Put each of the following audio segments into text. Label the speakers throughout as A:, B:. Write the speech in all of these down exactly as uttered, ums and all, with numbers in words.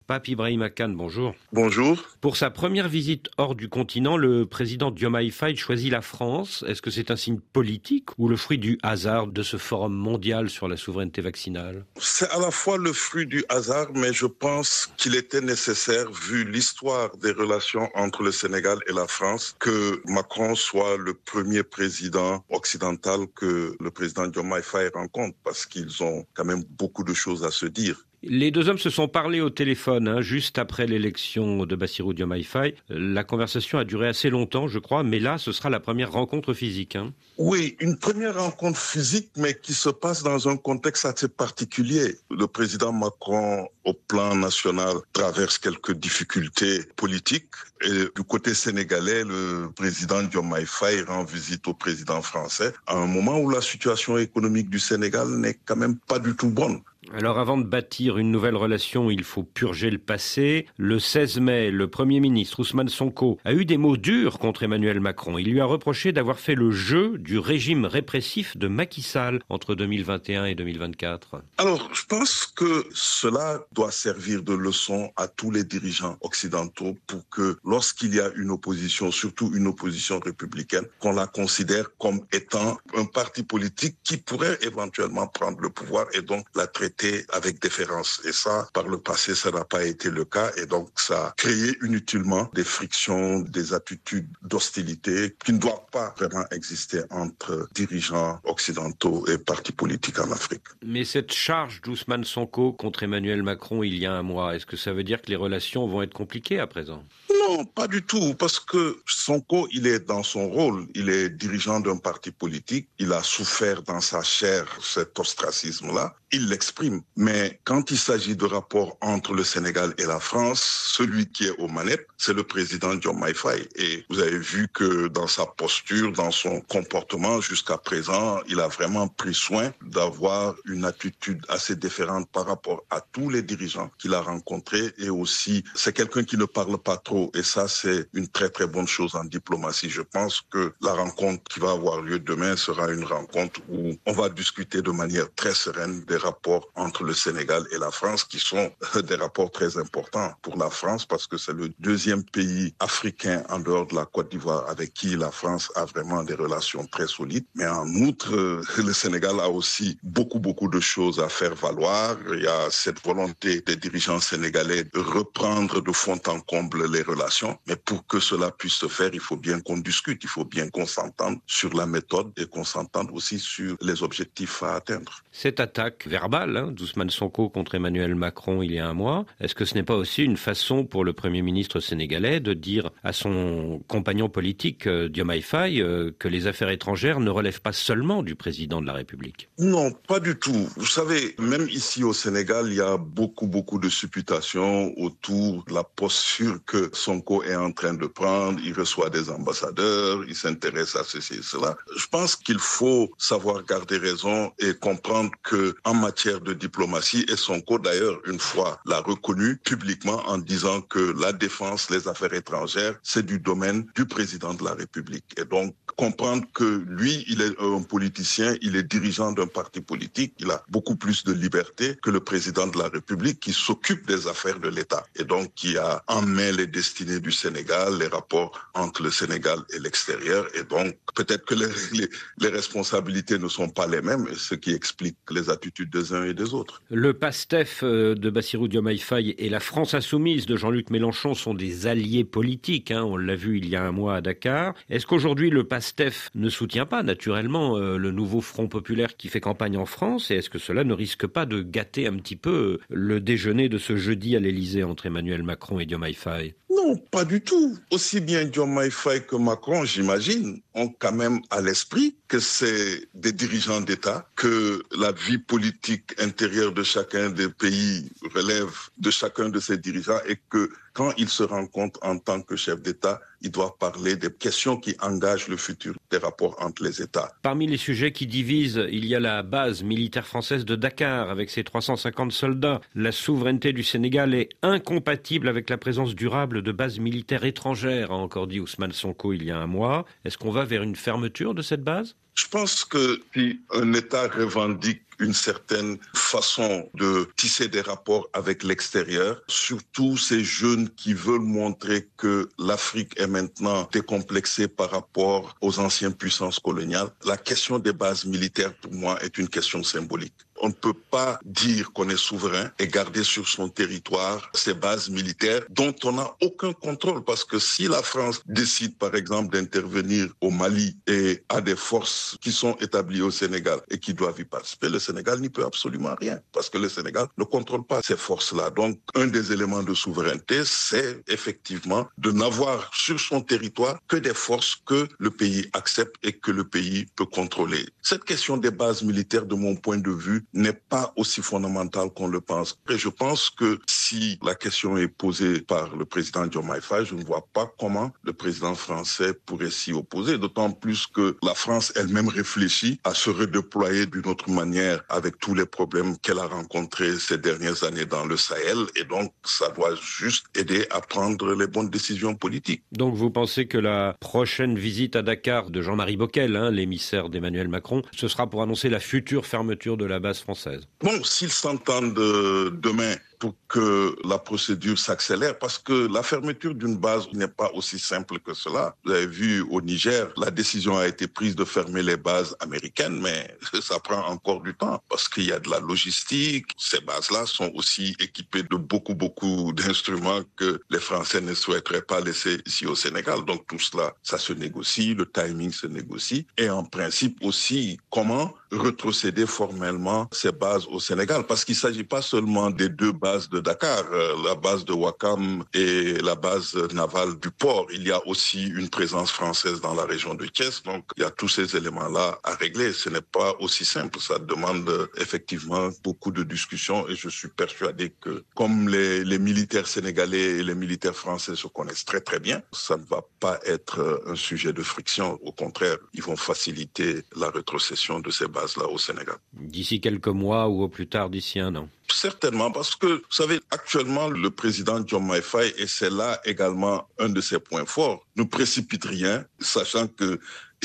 A: Pape Ibrahima Kane, bonjour.
B: Bonjour.
A: Pour sa première visite hors du continent, le président Diomaye Faye choisit la France. Est-ce que c'est un signe politique ou le fruit du hasard de ce forum mondial sur la souveraineté vaccinale?
B: C'est à la fois le fruit du hasard, mais je pense qu'il était nécessaire, vu l'histoire des relations entre le Sénégal et la France, que Macron soit le premier président occidental que le président Diomaye Faye rencontre, parce qu'ils ont quand même beaucoup de choses à se dire.
A: Les deux hommes se sont parlé au téléphone hein, juste après l'élection de Bassirou Diomaye Faye. La conversation a duré assez longtemps, je crois, mais là, ce sera la première rencontre physique. Hein.
B: Oui, une première rencontre physique, mais qui se passe dans un contexte assez particulier. Le président Macron, au plan national, traverse quelques difficultés politiques. Et du côté sénégalais, le président Diomaye Faye rend visite au président français à un moment où la situation économique du Sénégal n'est quand même pas du tout bonne.
A: Alors avant de bâtir une nouvelle relation, il faut purger le passé. Le seize mai, le Premier ministre Ousmane Sonko a eu des mots durs contre Emmanuel Macron. Il lui a reproché d'avoir fait le jeu du régime répressif de Macky Sall entre deux mille vingt et un et deux mille vingt-quatre.
B: Alors, je pense que cela doit servir de leçon à tous les dirigeants occidentaux pour que lorsqu'il y a une opposition, surtout une opposition républicaine, qu'on la considère comme étant un parti politique qui pourrait éventuellement prendre le pouvoir et donc la traiter avec déférence. Et ça, par le passé, ça n'a pas été le cas. Et donc, ça a créé inutilement des frictions, des attitudes d'hostilité qui ne doivent pas vraiment exister entre dirigeants occidentaux et partis politiques en Afrique.
A: Mais cette charge d'Ousmane Sonko contre Emmanuel Macron il y a un mois, est-ce que ça veut dire que les relations vont être compliquées à présent ?
B: Non, pas du tout, parce que Sonko, il est dans son rôle, il est dirigeant d'un parti politique, il a souffert dans sa chair cet ostracisme-là, il l'exprime. Mais quand il s'agit de rapports entre le Sénégal et la France, celui qui est aux manettes, c'est le président Diomaye Faye. Et vous avez vu que dans sa posture, dans son comportement jusqu'à présent, il a vraiment pris soin d'avoir une attitude assez différente par rapport à tous les dirigeants qu'il a rencontrés. Et aussi, c'est quelqu'un qui ne parle pas trop. Et ça, c'est une très très bonne chose en diplomatie. Je pense que la rencontre qui va avoir lieu demain sera une rencontre où on va discuter de manière très sereine des rapports entre le Sénégal et la France, qui sont des rapports très importants pour la France, parce que c'est le deuxième pays africain en dehors de la Côte d'Ivoire avec qui la France a vraiment des relations très solides. Mais en outre, le Sénégal a aussi beaucoup beaucoup de choses à faire valoir. Il y a cette volonté des dirigeants sénégalais de reprendre de fond en comble les relations. Mais pour que cela puisse se faire, il faut bien qu'on discute, il faut bien qu'on s'entende sur la méthode et qu'on s'entende aussi sur les objectifs à atteindre.
A: Cette attaque verbale hein, d'Ousmane Sonko contre Emmanuel Macron il y a un mois, est-ce que ce n'est pas aussi une façon pour le Premier ministre sénégalais de dire à son compagnon politique euh, Diomaye Faye euh, que les affaires étrangères ne relèvent pas seulement du président de la République?
B: Non, pas du tout. Vous savez, même ici au Sénégal, il y a beaucoup, beaucoup de supputations autour de la posture que Sonko est en train de prendre. Il reçoit des ambassadeurs, il s'intéresse à ceci et cela. Je pense qu'il faut savoir garder raison et comprendre que en matière de diplomatie, et Sonko d'ailleurs une fois l'a reconnu publiquement en disant que la défense, les affaires étrangères, c'est du domaine du président de la République. Et donc comprendre que lui, il est un politicien, il est dirigeant d'un parti politique, il a beaucoup plus de liberté que le président de la République qui s'occupe des affaires de l'État et donc qui a en main les destinées du Sénégal, les rapports entre le Sénégal et l'extérieur. Et donc peut-être que les, les, les responsabilités ne sont pas les mêmes, ce qui explique les attitudes des uns et des autres.
A: Le PASTEF de Bassirou Diomaye Faye et la France insoumise de Jean-Luc Mélenchon sont des alliés politiques, hein, on l'a vu il y a un mois à Dakar. Est-ce qu'aujourd'hui le PASTEF ne soutient pas naturellement euh, le nouveau Front populaire qui fait campagne en France, et est-ce que cela ne risque pas de gâter un petit peu le déjeuner de ce jeudi à l'Élysée entre Emmanuel Macron et Diomaye Faye?
B: Non, pas du tout. Aussi bien Diomaye Faye que Macron, j'imagine, ont quand même à l'esprit que c'est des dirigeants d'État, que la vie politique intérieure de chacun des pays relève de chacun de ces dirigeants et que quand ils se rencontrent en tant que chef d'État, ils doivent parler des questions qui engagent le futur des rapports entre les États.
A: Parmi les sujets qui divisent, il y a la base militaire française de Dakar avec ses trois cent cinquante soldats. La souveraineté du Sénégal est incompatible avec la présence durable de bases militaires étrangères, a encore dit Ousmane Sonko il y a un mois. Est-ce qu'on va vers une fermeture de cette base ?
B: Je pense que si un État revendique une certaine façon de tisser des rapports avec l'extérieur, surtout ces jeunes qui veulent montrer que l'Afrique est maintenant décomplexée par rapport aux anciennes puissances coloniales, la question des bases militaires, pour moi, est une question symbolique. On ne peut pas dire qu'on est souverain et garder sur son territoire ces bases militaires dont on n'a aucun contrôle. Parce que si la France décide, par exemple, d'intervenir au Mali et a des forces qui sont établies au Sénégal et qui doivent y participer, le Sénégal n'y peut absolument rien. Parce que le Sénégal ne contrôle pas ces forces-là. Donc, un des éléments de souveraineté, c'est effectivement de n'avoir sur son territoire que des forces que le pays accepte et que le pays peut contrôler. Cette question des bases militaires, de mon point de vue, n'est pas aussi fondamentale qu'on le pense. Et je pense que si la question est posée par le président Diomaye Faye, je ne vois pas comment le président français pourrait s'y opposer, d'autant plus que la France elle-même réfléchit à se redéployer d'une autre manière avec tous les problèmes qu'elle a rencontrés ces dernières années dans le Sahel, et donc ça doit juste aider à prendre les bonnes décisions politiques.
A: Donc vous pensez que la prochaine visite à Dakar de Jean-Marie Bockel, hein, l'émissaire d'Emmanuel Macron, ce sera pour annoncer la future fermeture de la base française?
B: Bon, s'ils s'entendent euh, demain pour que la procédure s'accélère, parce que la fermeture d'une base n'est pas aussi simple que cela. Vous avez vu au Niger, la décision a été prise de fermer les bases américaines, mais ça prend encore du temps parce qu'il y a de la logistique. Ces bases-là sont aussi équipées de beaucoup, beaucoup d'instruments que les Français ne souhaiteraient pas laisser ici au Sénégal. Donc tout cela, ça se négocie, le timing se négocie. Et en principe aussi, comment retrocéder formellement ces bases au Sénégal, parce qu'il ne s'agit pas seulement des deux bases de Dakar, euh, la base de Ouakam et la base navale du port. Il y a aussi une présence française dans la région de Thiès, donc il y a tous ces éléments-là à régler. Ce n'est pas aussi simple, ça demande euh, effectivement beaucoup de discussions, et je suis persuadé que comme les, les militaires sénégalais et les militaires français se connaissent très très bien, ça ne va pas être euh, un sujet de friction. Au contraire, ils vont faciliter la rétrocession de ces bases là au Sénégal.
A: D'ici quelques mois ou au plus tard d'ici un an?
B: Certainement, parce que, vous savez, actuellement, le président Diomaye Faye, et c'est là également un de ses points forts, ne précipite rien, sachant que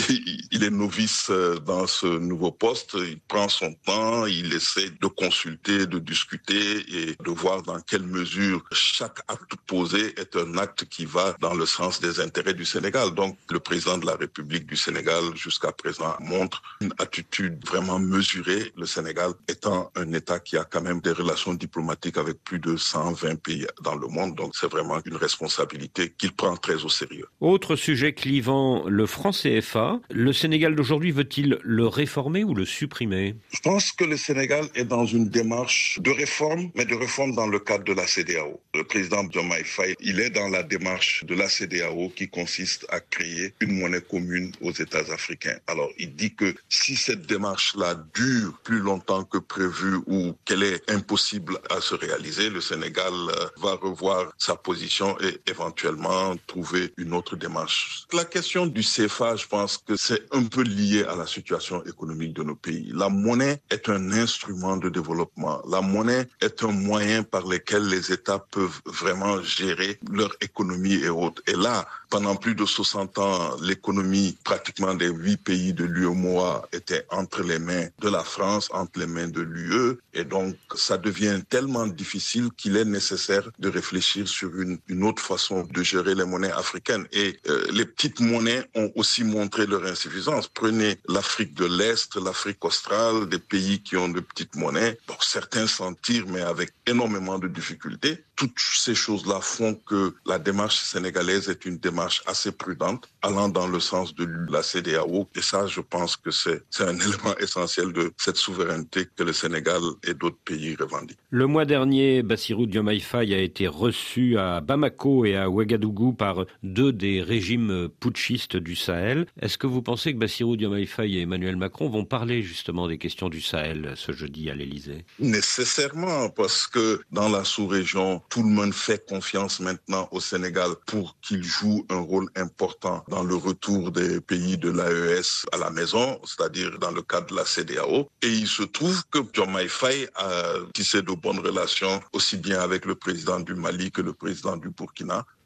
B: il est novice dans ce nouveau poste, il prend son temps, il essaie de consulter, de discuter et de voir dans quelle mesure chaque acte posé est un acte qui va dans le sens des intérêts du Sénégal. Donc le président de la République du Sénégal jusqu'à présent montre une attitude vraiment mesurée, le Sénégal étant un État qui a quand même des relations diplomatiques avec plus de cent vingt pays dans le monde. Donc c'est vraiment une responsabilité qu'il prend très au sérieux.
A: Autre sujet clivant, le franc C F A. Le Sénégal d'aujourd'hui veut-il le réformer ou le supprimer?
B: Je pense que le Sénégal est dans une démarche de réforme, mais de réforme dans le cadre de la C E D E A O. Le président Diomaye Faye, il est dans la démarche de la C E D E A O qui consiste à créer une monnaie commune aux États africains. Alors, il dit que si cette démarche-là dure plus longtemps que prévu ou qu'elle est impossible à se réaliser, le Sénégal va revoir sa position et éventuellement trouver une autre démarche. La question du C F A, je pense que c'est un peu lié à la situation économique de nos pays. La monnaie est un instrument de développement. La monnaie est un moyen par lequel les États peuvent vraiment gérer leur économie et autres. Et là, pendant plus de soixante ans, l'économie pratiquement des huit pays de l'U E M O A était entre les mains de la France, entre les mains de l'U E. Et donc, ça devient tellement difficile qu'il est nécessaire de réfléchir sur une, une autre façon de gérer les monnaies africaines. Et euh, les petites monnaies ont aussi montré leur insuffisance. Prenez l'Afrique de l'Est, l'Afrique australe, des pays qui ont de petites monnaies. Bon, certains s'en tirent, mais avec énormément de difficultés. Toutes ces choses-là font que la démarche sénégalaise est une démarche assez prudente, allant dans le sens de la C E D E A O. Et ça, je pense que c'est, c'est un élément essentiel de cette souveraineté que le Sénégal et d'autres pays revendiquent.
A: Le mois dernier, Bassirou Diomaye Faye a été reçu à Bamako et à Ouagadougou par deux des régimes putschistes du Sahel. Est-ce que vous pensez que Bassirou Diomaye Faye et Emmanuel Macron vont parler justement des questions du Sahel ce jeudi à l'Élysée?
B: Nécessairement, parce que dans la sous-région, tout le monde fait confiance maintenant au Sénégal pour qu'il joue un rôle important dans le retour des pays de l'A E S à la maison, c'est-à-dire dans le cadre de la C E D E A O. Et il se trouve que Diomaye Faye a tissé de bonnes relations aussi bien avec le président du Mali que le président du Burkina,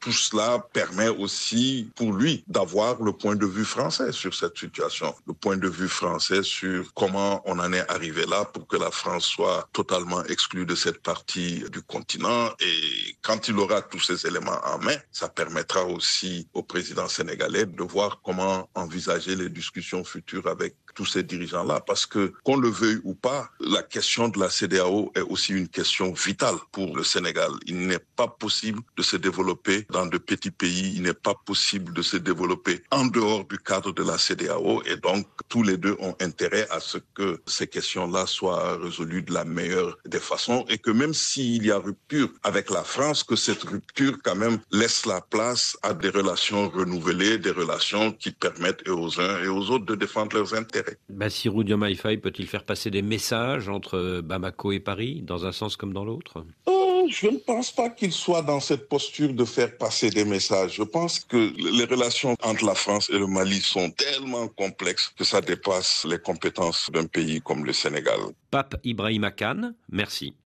B: tout cela permet aussi pour lui d'avoir le point de vue français sur cette situation, le point de vue français sur comment on en est arrivé là pour que la France soit totalement exclue de cette partie du continent. Et quand il aura tous ces éléments en main, ça permettra aussi au président sénégalais de voir comment envisager les discussions futures avec tous ces dirigeants-là. Parce que, qu'on le veuille ou pas, la question de la C E D E A O est aussi une question vitale pour le Sénégal. Il n'est pas possible de se développer dans de petits pays. Il n'est pas possible de se développer en dehors du cadre de la C E D E A O. Et donc, tous les deux ont intérêt à ce que ces questions-là soient résolues de la meilleure des façons et que même s'il y a rupture avec la France, que cette rupture quand même laisse la place à des relations renouvelées, des relations qui permettent aux uns et aux autres de défendre leurs intérêts.
A: Bassirou Diomaye Faye peut-il faire passer des messages entre Bamako et Paris, dans un sens comme dans l'autre ?
B: euh, Je ne pense pas qu'il soit dans cette posture de faire passer des messages. Je pense que les relations entre la France et le Mali sont tellement complexes que ça dépasse les compétences d'un pays comme le Sénégal.
A: Pape Ibrahima Kane, merci.